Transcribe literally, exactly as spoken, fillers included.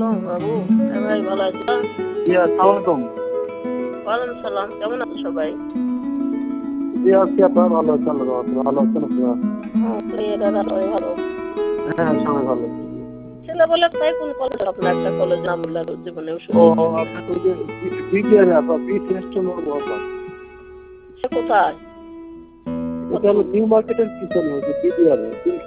বাবু, হ্যাঁ ভাই, ভালো আছো? জি আসসালামু আলাইকুম। ওয়ালাইকুম সালাম। কেমন আছো সবাই? জি আছি আপা, ভালো আছি, আল্লাহর রহমতে। ভালো আছেন আপনারা? হ্যাঁ, মেয়েরা সবাই ভালো। হ্যাঁ সবাই ভালো। ছেলে বলে তাই কোন কলেজ আপনার একটা কলেজ নাম বললে আর জীবনেও ও শুনিনি। আপনার ওই যে বিটিআর আপা, বি শ্রেষ্ঠ নূর মোহাম্মদ। সে কোথায়? এটা হলো নিউ মার্কেটের পিছনে, ওই যে বিটিআর